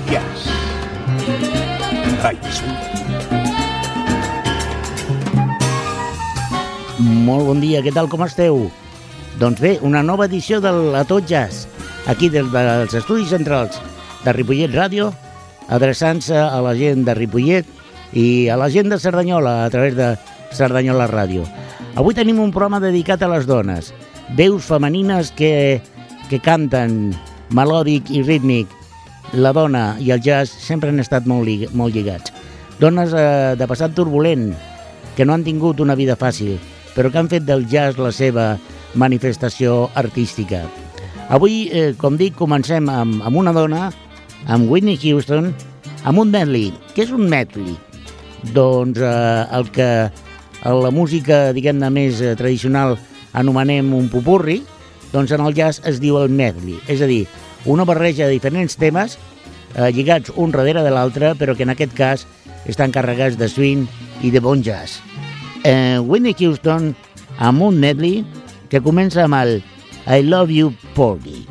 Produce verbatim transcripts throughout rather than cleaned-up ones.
Jazz. Ai, som... Molt bon dia, què tal, com esteu? Doncs bé, una nova edició del A Tot Jazz, aquí des dels estudis centrals de Ripollet Ràdio, adreçant-se a la gent de Ripollet i a la gent de Cerdanyola a través de Cerdanyola Ràdio. Avui tenim un programa dedicat a les dones, veus femenines que, que canten melòdic i rítmic. La dona i el jazz sempre han estat molt, llig molt lligats. Dones eh, de passat turbulent, que no han tingut una vida fàcil, però que han fet del jazz la seva manifestació artística. Avui, eh, com dic, comencem amb, amb una dona, amb Whitney Houston, amb un medley. Què és un medley? Doncs eh, el que a la música, diguem-ne, més eh, tradicional anomenem un popurri, doncs en el jazz es diu el medley, és a dir, una barreja de diferents temes eh, lligats un darrere de l'altre, però que en aquest cas estan carregats de swing i de bon jazz. Eh, Whitney Houston amb un medley que comença amb el I Love You, Porgy.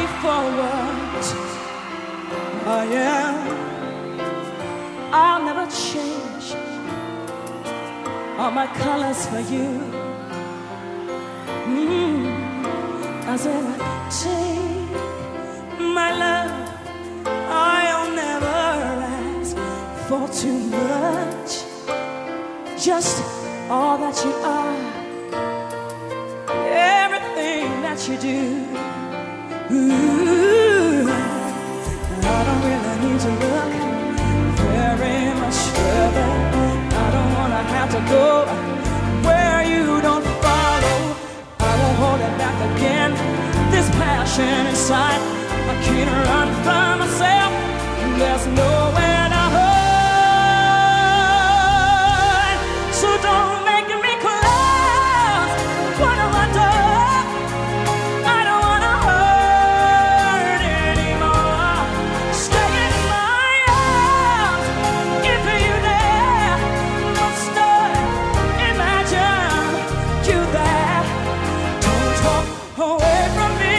me for what I am. I'll never change all my colors for you. Mm. I said, take my love, I'll never ask for too much. Just all that you are, everything that you do. Ooh, I don't really need to look very much further. I don't wanna have to go where you don't follow. I won't hold it back again. This passion inside, I can't run from myself. There's nowhere to hide. So don't make me close. What have I done? I don't wanna hurt anymore. Stay in my arms if you dare. But stay, imagine you there. Don't walk away from me.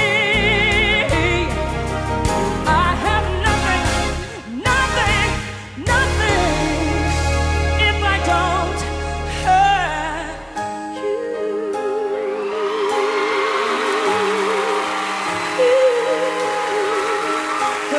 I have nothing, nothing, nothing if I don't have you. Oh,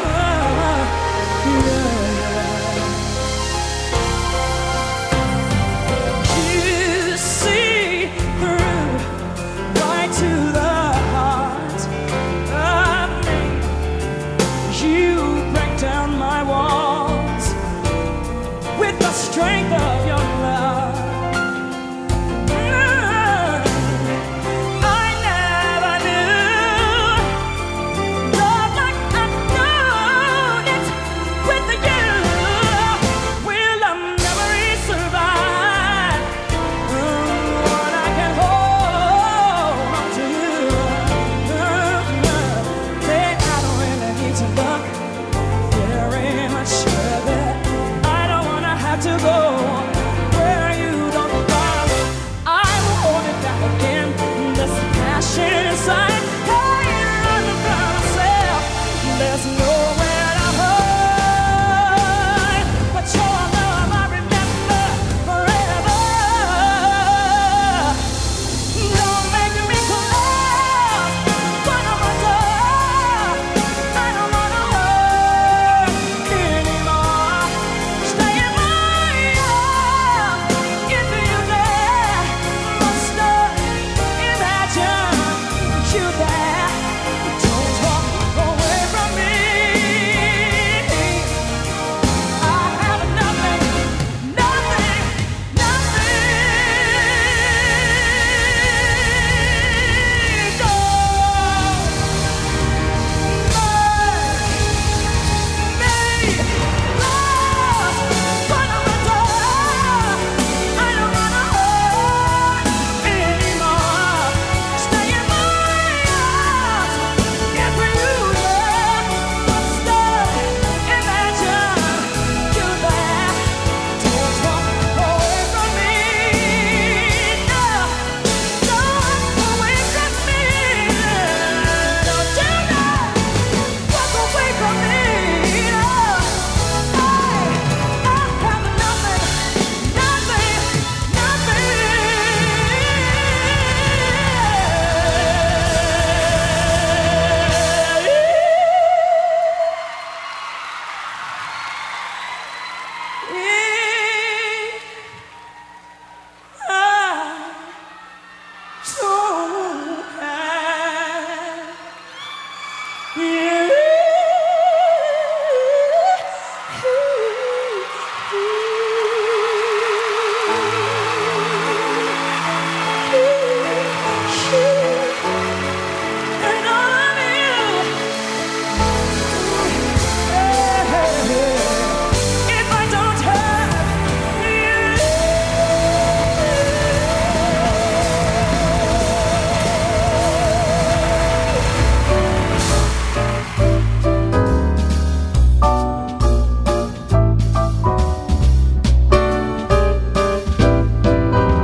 yeah. You see through right to the heart of me. You break down my walls with the strength of your love. Mm, I never knew love like I knew it with you. Will a memory survive when I can hold on to you? Say I don't really need to look very much further. I don't wanna have to go where you don't follow. I will hold it back again. This passion inside, hey, running from myself. There's nowhere to hide. But your love I remember forever. Don't make me close. What have I done? I don't wanna hurt anymore. Stay in my arms if you dare. But stay, imagine you there. Don't walk away from me. I have nothing, nothing, nothing.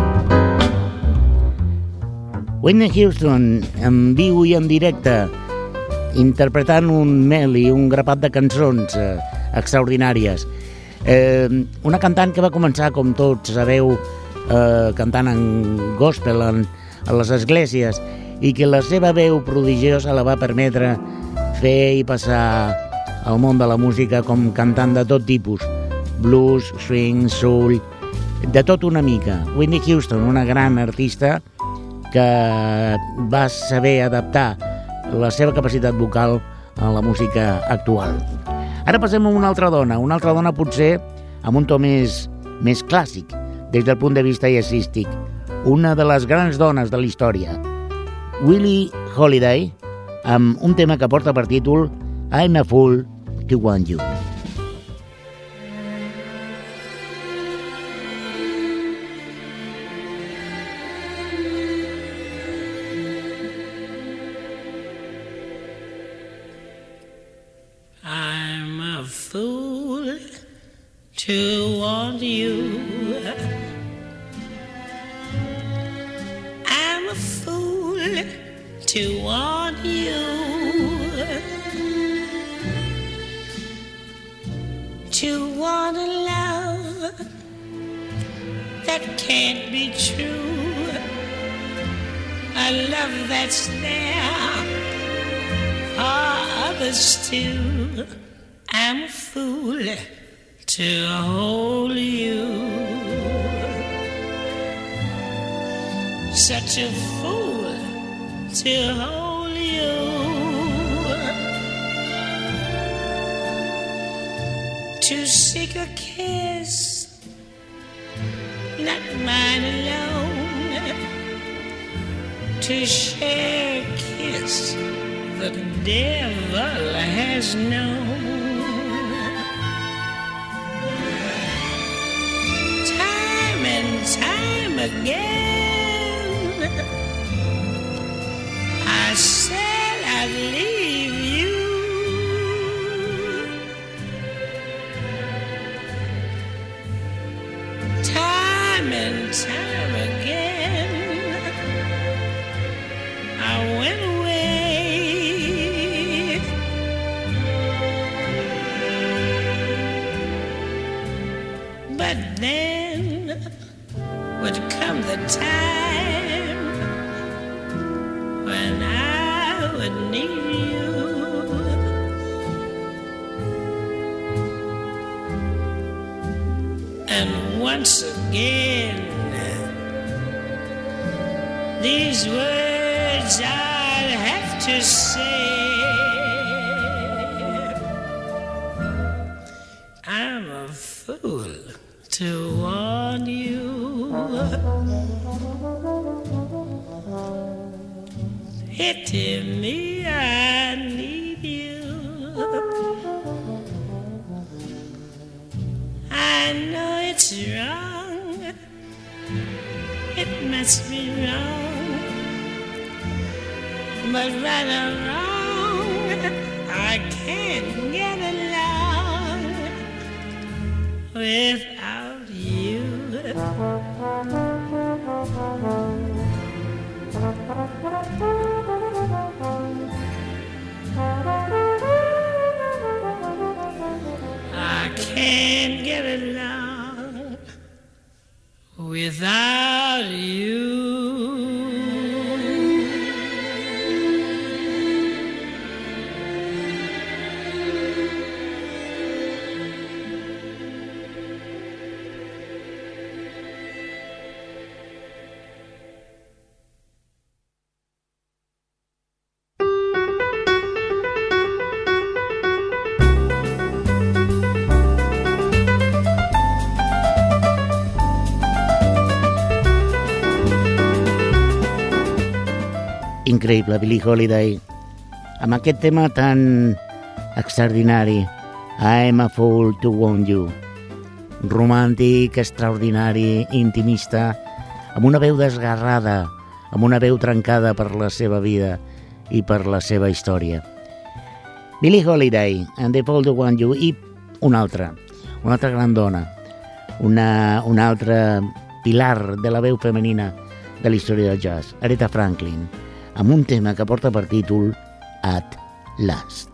Whitney Houston, en viu i en directe, interpretant un medley, un grapat de cançons eh, extraordinàries. Eh, una cantant que va començar, com tots sabeu, eh, cantant en gospel en, en les esglésies, i que la seva veu prodigiosa la va permetre fer i passar al món de la música com cantant de tot tipus, blues, swing, soul, de tot una mica. Whitney Houston, una gran artista que va saber adaptar la seva capacitat vocal a la música actual. Ara passem a una altra dona, una altra dona potser amb un to més, més clàssic des del punt de vista jazzístic, una de les grans dones de la història, Billie Holiday, amb un tema que porta per títol I'm a Fool to Want You. I'm a fool to want you. I'm a fool to want you. To want a love that can't be true. A love that's there for others too. I'm a fool to hold you. Such a fool to hold you. To seek a kiss, not mine alone. To share a kiss the devil has known. Time and time again, I said I'd leave you. Time and time again, I went away. But then would come the time when I would need you. And once again, these words I'd have to say. I'm a fool to want you. Hitting me, I need you. I know it's wrong, it must be wrong, but right or wrong, I can't get along without you. I can't get along without you. Increïble, Billie Holiday, amb aquest tema tan extraordinari, I'm a Fool to Want You, romàntic, extraordinari, intimista, amb una veu desgarrada, amb una veu trencada per la seva vida i per la seva història. Billie Holiday, and the Fool to Want You, i una altra, una altra gran dona, una, una altra pilar de la veu femenina de la història del jazz, Aretha Franklin, amb un tema que porta per títol At Last.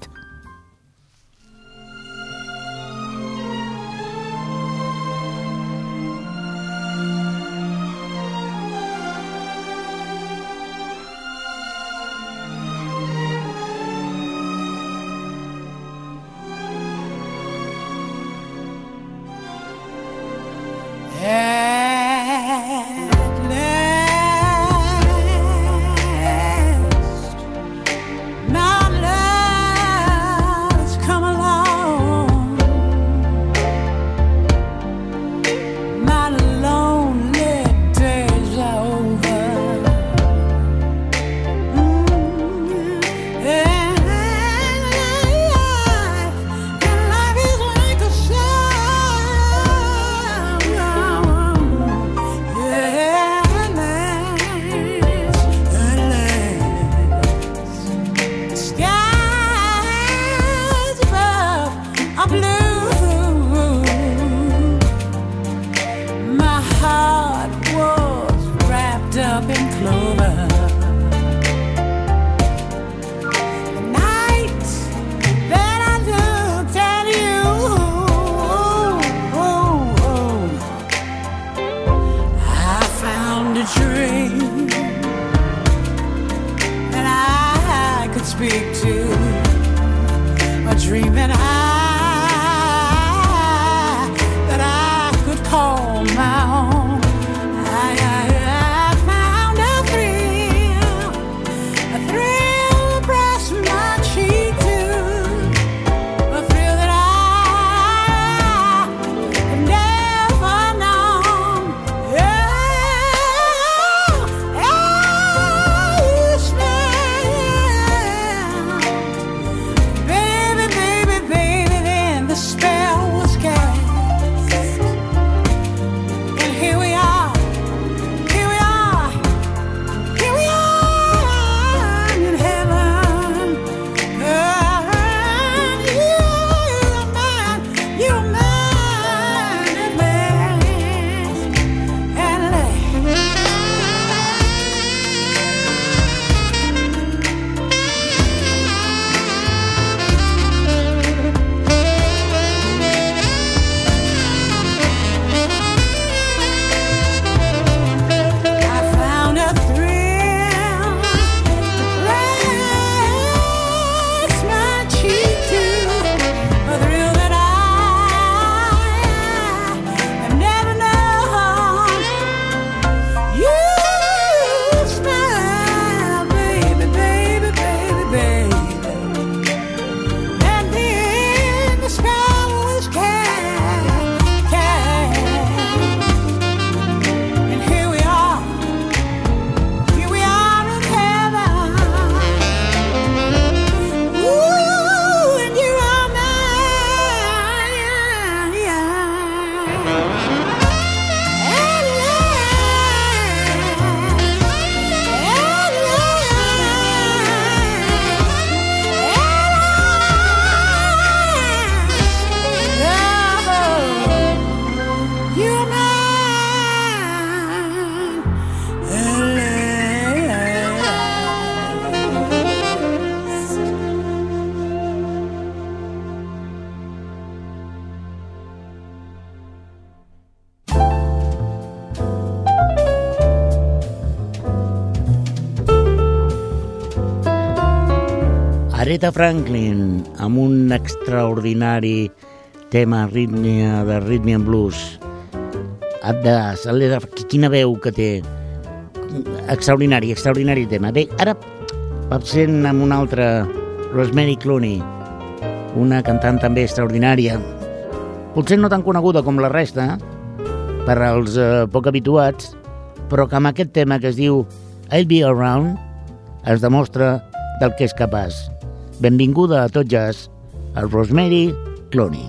Aretha Franklin, amb un extraordinari tema rítmia de rhythm and blues. De, quina veu que té. Extraordinari, extraordinari tema. Bé, ara passem amb una altra, Rosemary Clooney, una cantant també extraordinària. Potser no tan coneguda com la resta, per als eh, poc habituats, però que amb aquest tema que es diu I'll Be Around es demostra del que és capaç. Benvinguda a Tot Jazz, a Rosemary Clooney.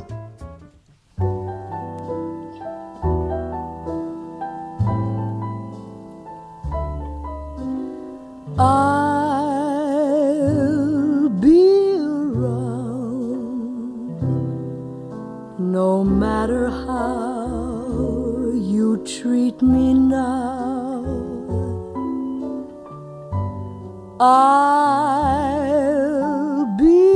I'll be around no matter how you treat me now. I'll be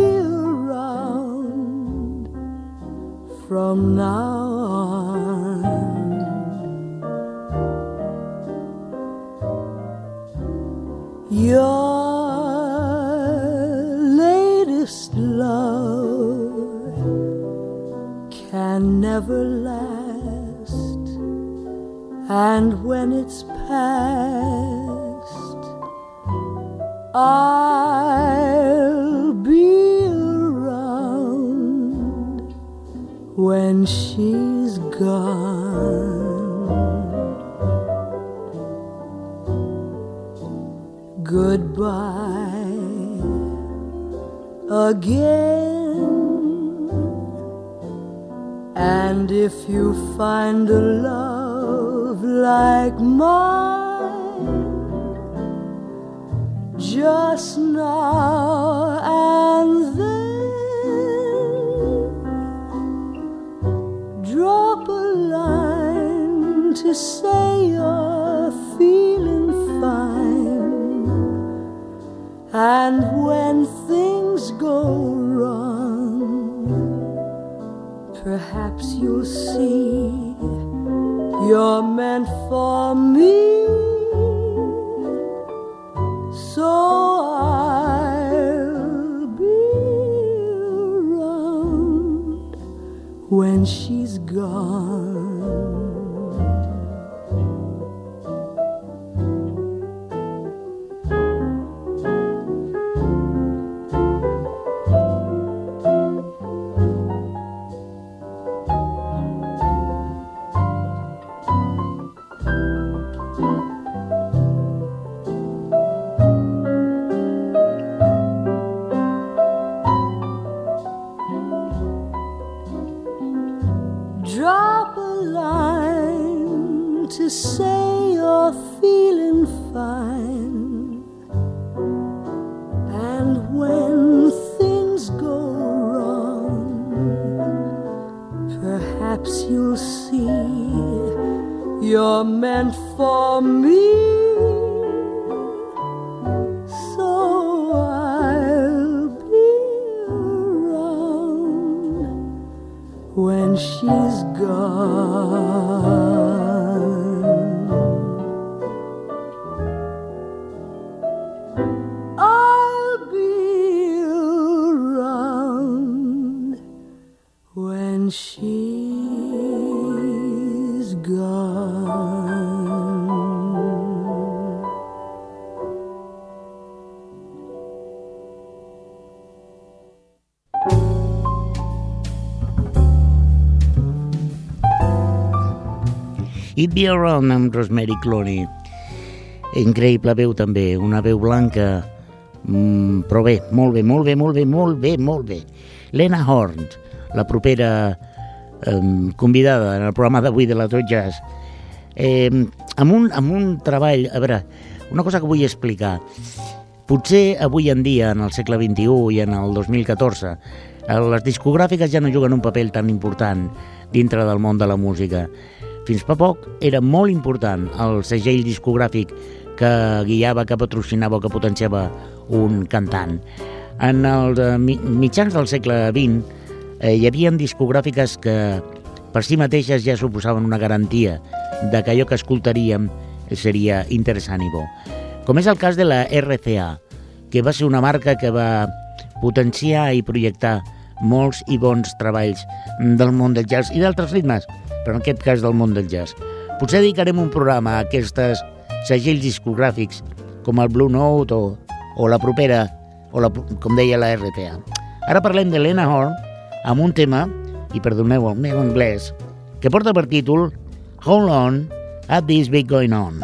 from now on. Your latest love can never last, and when it's past, I'll be around when she's gone. Goodbye again, and if you find a love like mine, just now and then drop a line to say you're feeling fine. And when things go wrong, perhaps you'll see you're meant for me. So I'll be around when she's gone. Drop a line to say you're feeling fine. And when things go wrong, perhaps you'll see you're meant for me. So I'll be around when she's gone. I'll be around when she's gone. It Be Around amb Rosemary Clooney. Increïble veu també, una veu blanca, mm, però bé, molt bé, molt bé, molt bé, molt bé, molt bé. Lena Horne, la propera eh, convidada en el programa d'avui de la Tot Jazz, eh, amb, un, amb un treball, a veure, una cosa que vull explicar. Potser avui en dia, en el segle vint-i-u i en el dos mil catorze, les discogràfiques ja no juguen un paper tan important dintre del món de la música. Fins fa poc era molt important el segell discogràfic que guiava, que patrocinava o que potenciava un cantant. En els eh, mitjans del segle vint eh, hi havia discogràfiques que per si mateixes ja suposaven una garantia de que allò que escoltaríem seria interessant i bo. Com és el cas de la R C A, que va ser una marca que va potenciar i projectar molts i bons treballs del món del jazz i d'altres ritmes, però en aquest cas del món del jazz. Potser dedicarem un programa a aquestes segells discogràfics com el Blue Note o, o la propera, o la, com deia la R T A. Ara parlem de Lena Horne amb un tema, i perdoneu el meu anglès, que porta per títol Hold On, Had This Been Going On.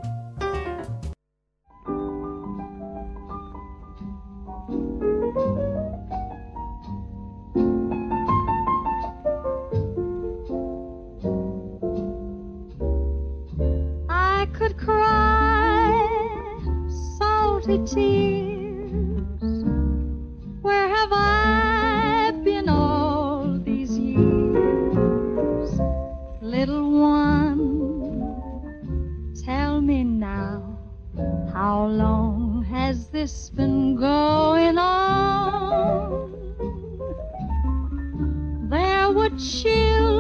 Tears, where have I been all these years? Little one, tell me now, how long has this been going on? There were children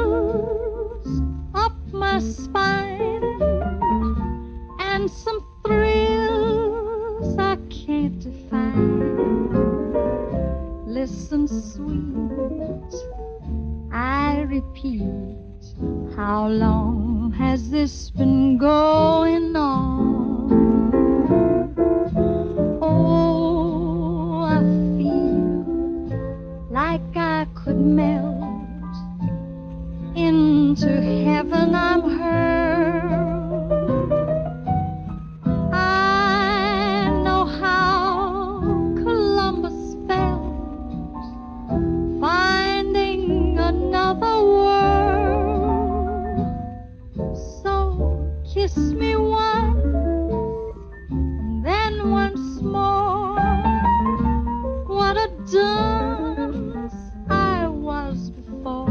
listen, sweet, I repeat, how long has this been going on? Oh, I feel like I could melt into heaven. I'm hurled. I know how Columbus felt, finding another world. So kiss me once, and then once more. What a dunce I was before.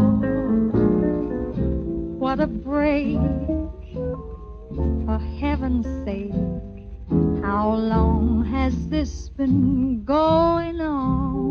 What a break, for heaven's sake. How long has this been going on?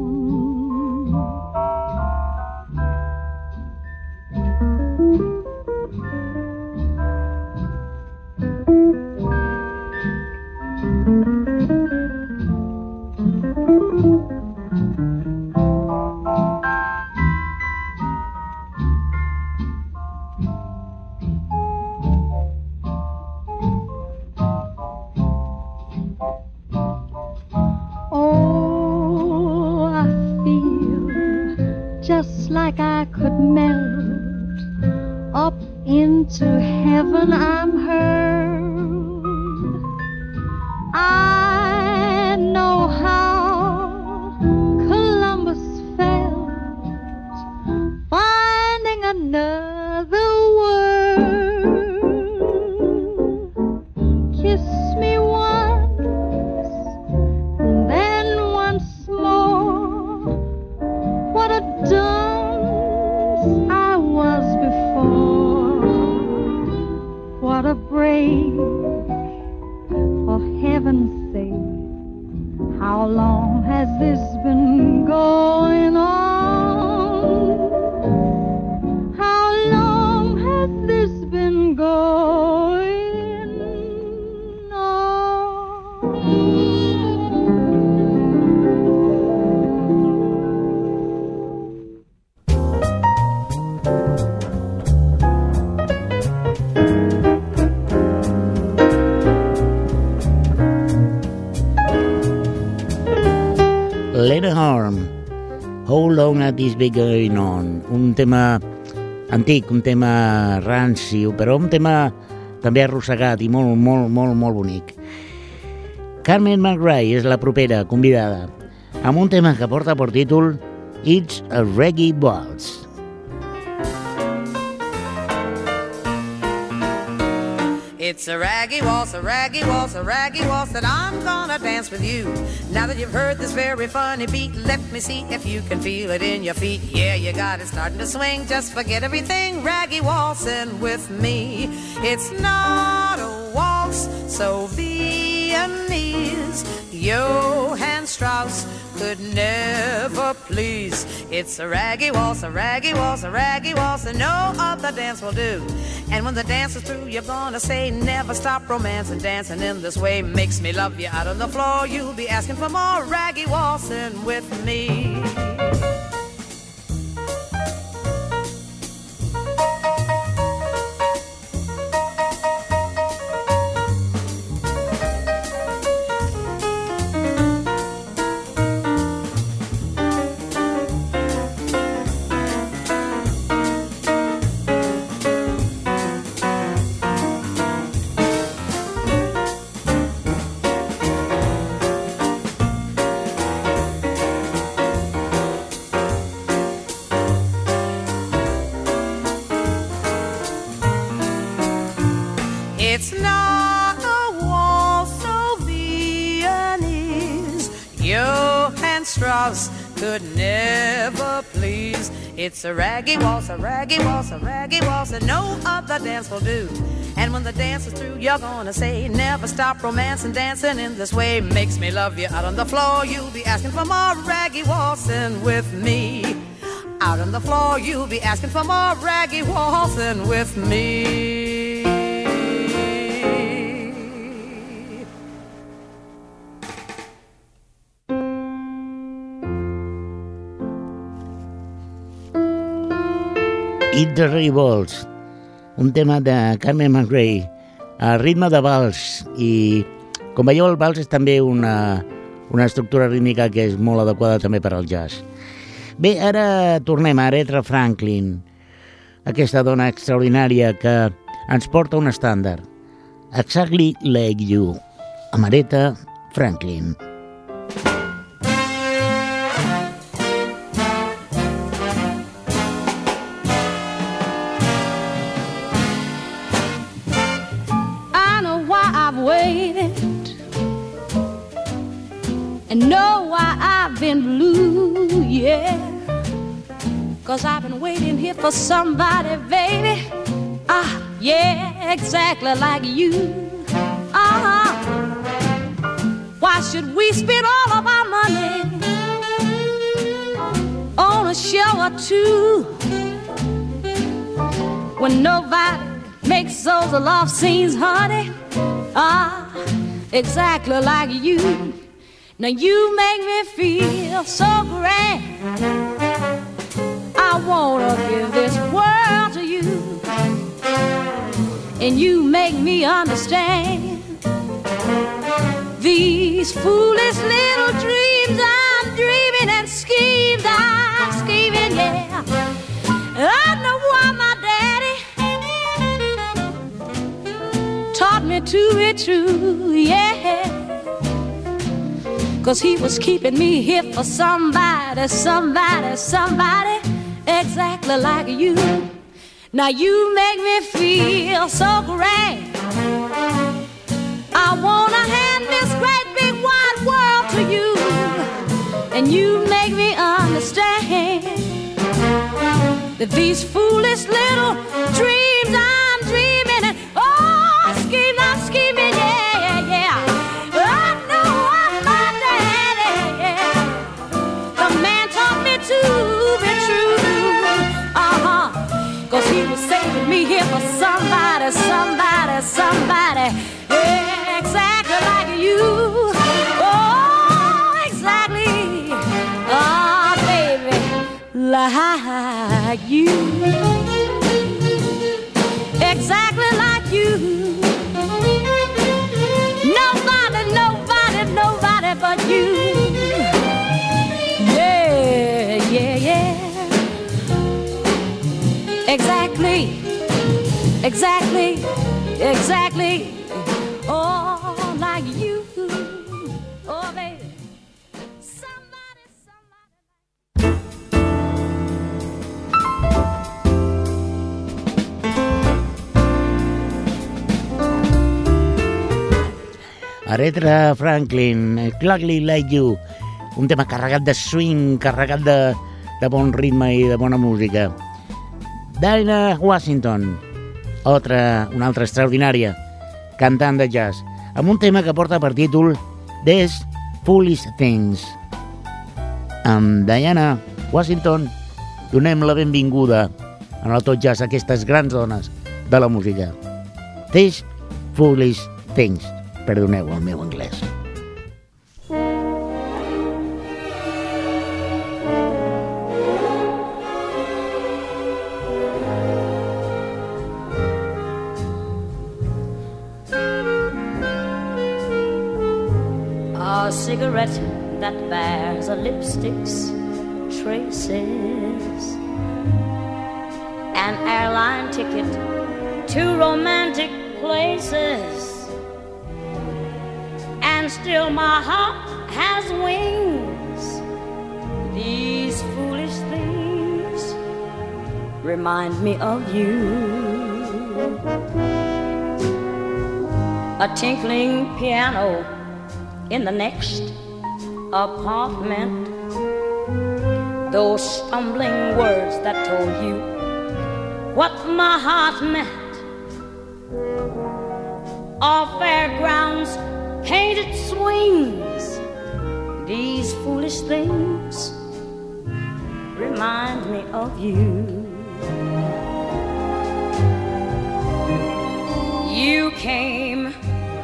Like I could melt up into heaven. I'm hurled. I know how Columbus felt, finding another world. Kiss me once, and then once more. What a dumb I was before. What a break, for heaven's sake. How long has this been going on? How long has this been going on? Lena Horne, How Long Has This Been Going On? Un tema antic, un tema ranci, però un tema també arrossegat i molt, molt, molt, molt bonic. Carmen McRae és la propera convidada, amb un tema que porta per títol It's a Reggae Waltz. It's a raggy waltz, a raggy waltz, a raggy waltz that I'm gonna dance with you. Now that you've heard this very funny beat, let me see if you can feel it in your feet. Yeah, you got it starting to swing, just forget everything, raggy waltzing with me. It's not a waltz so Viennese, Johann Strauss could never please. It's a raggy waltz, a raggy waltz, a raggy waltz that no other dance will do. And when the dance is through, you're gonna say, never stop romancing, dancing in this way makes me love you. Out on the floor, you'll be asking for more raggy waltzing with me. It's not a waltz so Viennese, Johann Strauss could never please. It's a raggy waltz, a raggy waltz, a raggy waltz that no other dance will do. And when the dance is through, you're gonna say, never stop romancing, dancing in this way makes me love you. Out on the floor, you'll be asking for more raggy waltzing with me. Out on the floor, you'll be asking for more raggy waltzing with me. Eat the Rebels, un tema de Carmen McRae, a ritme de vals, i com veieu el vals és també una, una estructura rítmica que és molt adequada també per al jazz. Bé, ara tornem a Aretha Franklin, aquesta dona extraordinària que ens porta un estàndard, Exactly Like You, amb Aretha Franklin. And know why I've been blue, yeah. Cause I've been waiting here for somebody, baby. Ah, yeah, exactly like you. Uh-huh. Why should we spend all of our money on a show or two when nobody makes those love scenes, honey? Ah, exactly like you. Now you make me feel so grand. I wanna give this world to you, and you make me understand these foolish little dreams I'm dreaming and schemes I'm scheming, yeah. I know why my daddy taught me to be true, yeah. Cause he was keeping me here for somebody, somebody, somebody exactly like you. Now you make me feel so great. I wanna hand this great big wide world to you, and you make me understand that these foolish little dreams I'm dreaming and oh, scheme I'm scheming, yeah, yeah, yeah. I know I'm my daddy, yeah. The man taught me to be true, uh-huh. Cause he was saving me here for somebody, somebody, somebody, yeah, exactly like you. Oh, exactly, oh, baby, like you. Exactly like you. Nobody, nobody, nobody but you. Yeah, yeah, yeah. Exactly, exactly, exactly. Oh, like you. Oh, baby. Somebody, somebody. Aretha Franklin, Exactly Like You, un tema carregat de swing, carregat de, de bon ritme i de bona música. Dinah Washington, altra, una altra extraordinària, cantant de jazz, amb un tema que porta per títol These Foolish Things. Amb Dinah Washington donem la benvinguda en el Tot Jazz a aquestes grans dones de la música. These Foolish Things. Perdoneu el meu anglès. A cigarette that bears a lipstick's traces, an airline ticket to romantic places, and still my heart has wings. These foolish things remind me of you. A tinkling piano in the next apartment, those stumbling words that told you what my heart meant, our fairgrounds, painted swings. These foolish things remind me of you. You came,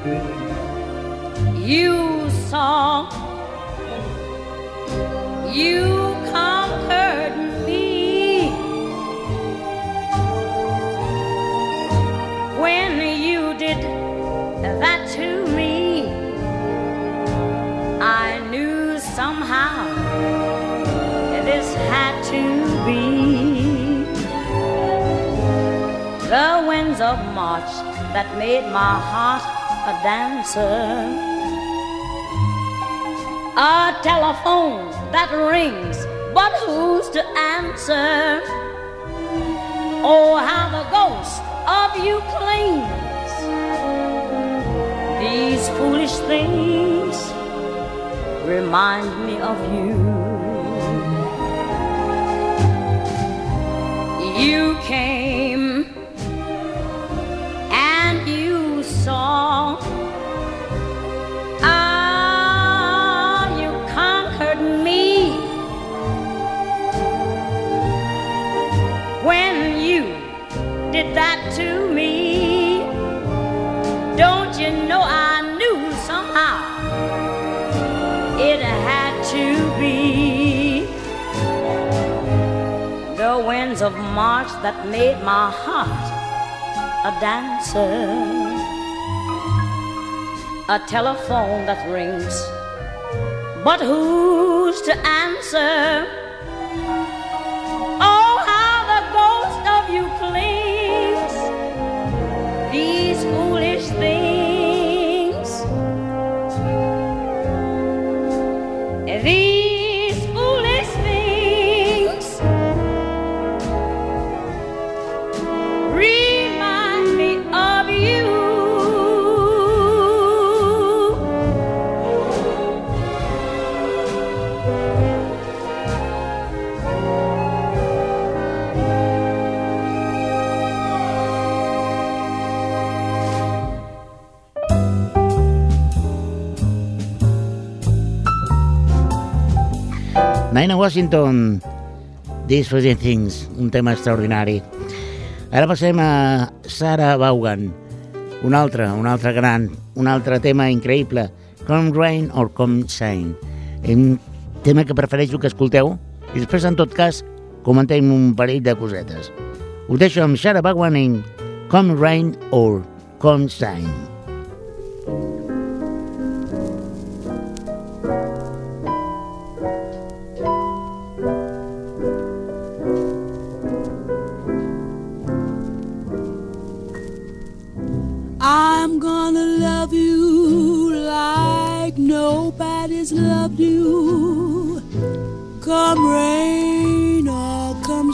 you saw, you conquered me. winds of March that made my heart a dancer. A telephone that rings, but who's to answer? Oh, how the ghost of you clings. These foolish things remind me of you. You came and you saw. Ah, you conquered me. When you did that to me, don't you know I knew somehow it had to be the winds of March that made my heart a dancer. A telephone that rings, but who's to answer? Oh, how the ghost of you clings. These foolish things, these foolish things remind me of you. Nina Washington, These Foolish Things, un tema extraordinari. Ara passem a Sarah Vaughan, un altre, un altre gran, un altre tema increïble, Come Rain or Come Shine, un tema que prefereixo que escolteu i després, en tot cas, comentem un parell de cosetes. Us deixo amb Sarah Vaughan en Come Rain or Come Shine. I'm gonna love you like nobody's loved you. Come rain or come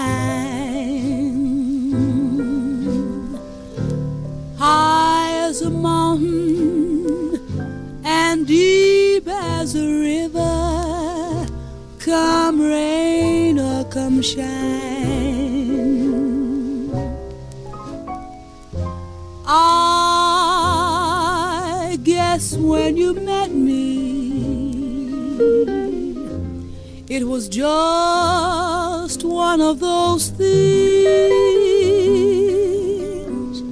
shine. High as a mountain and deep as a river. Come rain or come shine. I guess when you met me, it was just one of those things.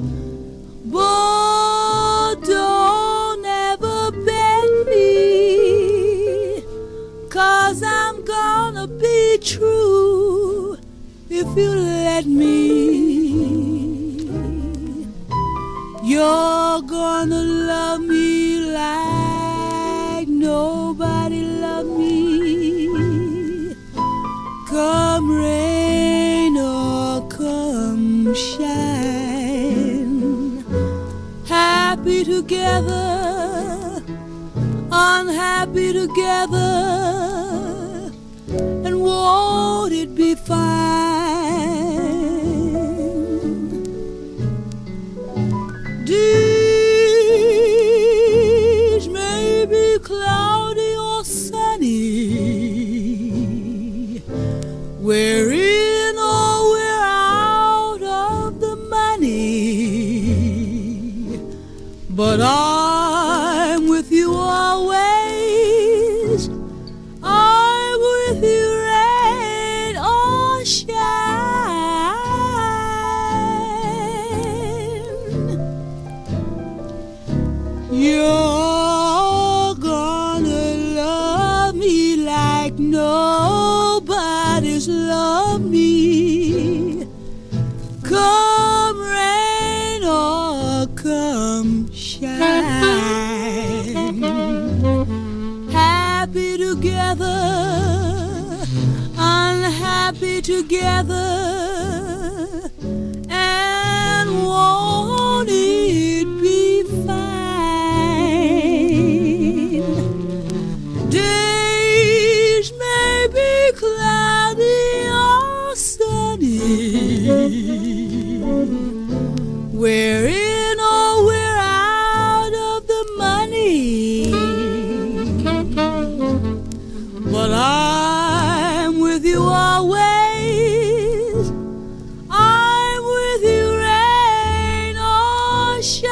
But don't ever bet me, 'cause I'm gonna be true if you let me. You're gonna love me like nobody loved me. Come rain or come shine. Happy together, unhappy together, and won't it be fine? Days may be cloudy or sunny, we're in or we're out of the money, but I'm with you always. I'm with you rain or shine. You're gonna love me like nobody's loved me. Come rain or come shine. Happy together, unhappy together, and it'd be fine. Days may be cloudy or sunny, we're in or we're out of the money, but I'm with you always. I'm with you, rain or shine.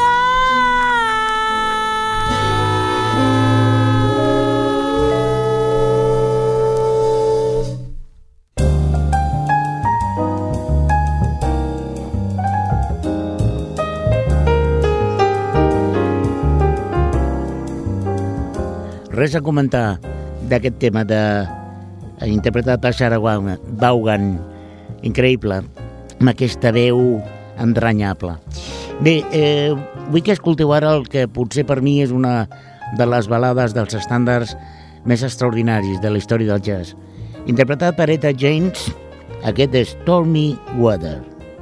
Res a comentar d'aquest tema de interpretat per Sarah Vaughan, increïble, amb aquesta veu entranyable. Bé, eh, vull que escolteu ara el que potser per mi és una de les balades dels estàndards més extraordinaris de la història del jazz. Interpretat per Etta James, aquest és Stormy Weather.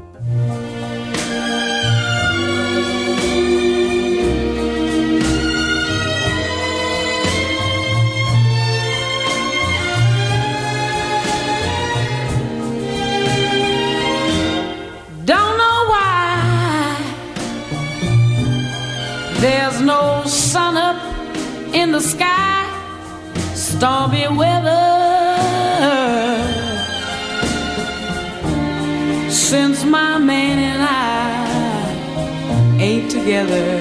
There's no sun up in the sky, stormy weather, since my man and I ain't together.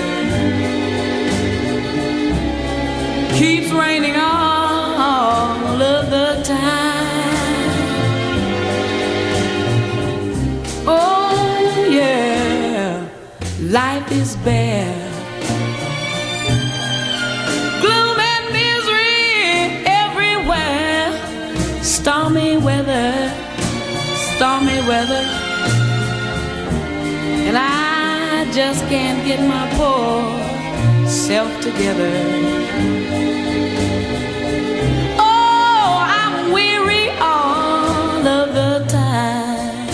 Keeps raining all of the time. Oh yeah, life is bare. Stormy weather, stormy weather, and I just can't get my poor self together. Oh, I'm weary all of the time,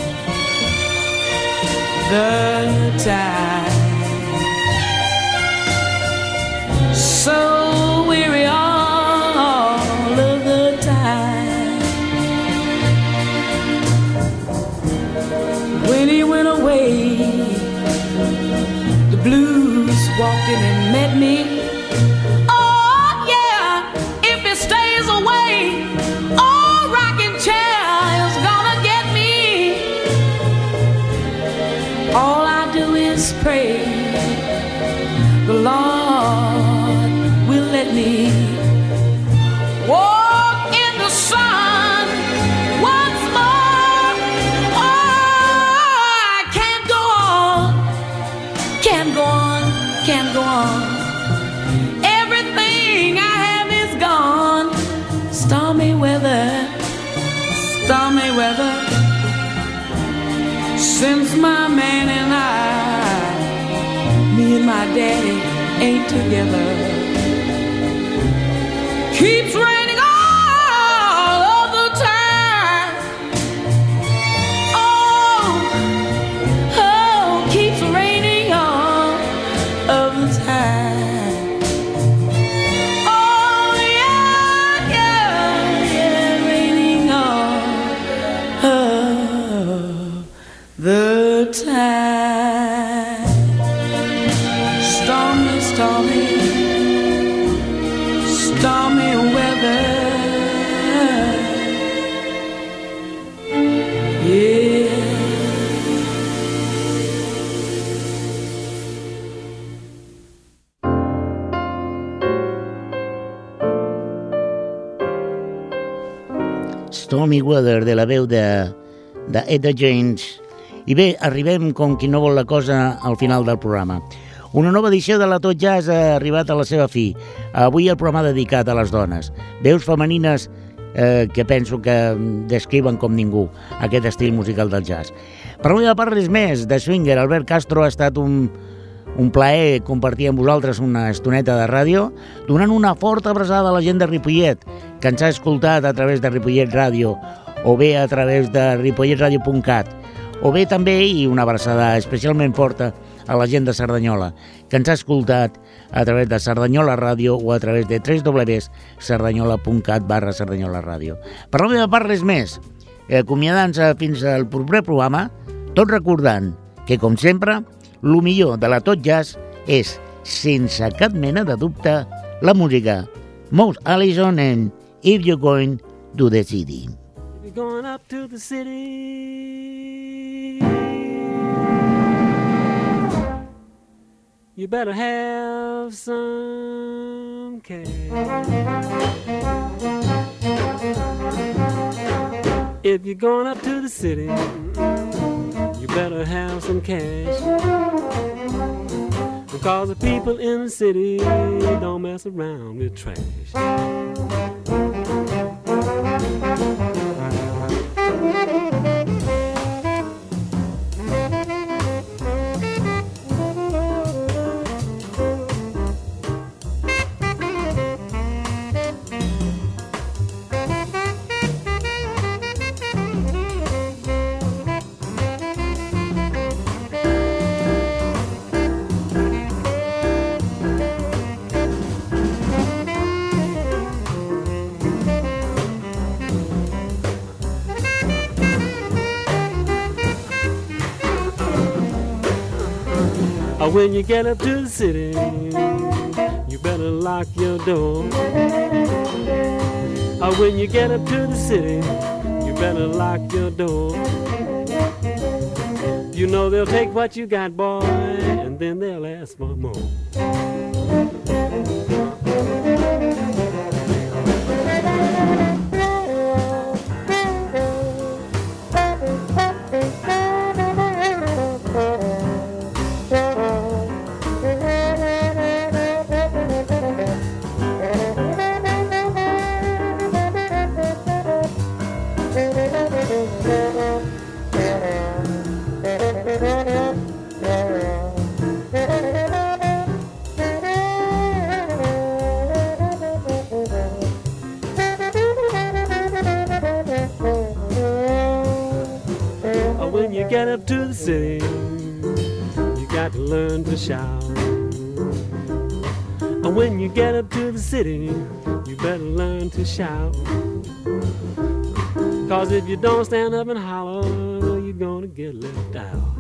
the time, so weary all of the time. When he went away, the blues walked in and met me. Oh yeah, if he stays away, oh, rocking chair is gonna get me. All I do is pray the Lord will let me walk in the sun once more. Oh, I can't go on, can't go on, can't go on. Everything I have is gone. Stormy weather, stormy weather, since my man and I, me and my daddy ain't together. Keeps raining all of the time. Oh, oh, keeps raining all of the time. Oh yeah, yeah, yeah, raining all of the time. Stormy, stormy, stormy weather, yeah. Stormy Weather, de la veu de, de Etta James. I bé, arribem, com qui no vol la cosa, al final del programa. Una nova edició de la Tot Jazz ha arribat a la seva fi. Avui el programa dedicat a les dones. Veus femenines eh, que penso que descriuen com ningú aquest estil musical del jazz. Per la meva part, res més. De Swinger, Albert Castro, ha estat un, un plaer compartir amb vosaltres una estoneta de ràdio, donant una forta abraçada a la gent de Ripollet, que ens ha escoltat a través de Ripollet Ràdio, o bé a través de ripollet radio punt cat, o bé també, i una abraçada especialment forta, a la gent de Cerdanyola, que ens ha escoltat a través de Cerdanyola Ràdio o a través de w w w punt cerdanyola punt cat barra Cerdanyola Ràdio. Per la meva part, res més. Acomiadant-se fins al proper programa, tot recordant que, com sempre, el millor de la Tot Jazz és, sense cap mena de dubte, la música. Mouse Allison and If You're Going to the City. If you're going up to the city, you better have some cash. If you're going up to the city, you better have some cash. Because the people in the city don't mess around with trash. When you get up to the city, you better lock your door. When you get up to the city, you better lock your door. You know they'll take what you got, boy, and then they'll ask for more. When you get up to the city, you got to learn to shout. And when you get up to the city, you better learn to shout. Cause if you don't stand up and holler, you're gonna get left out.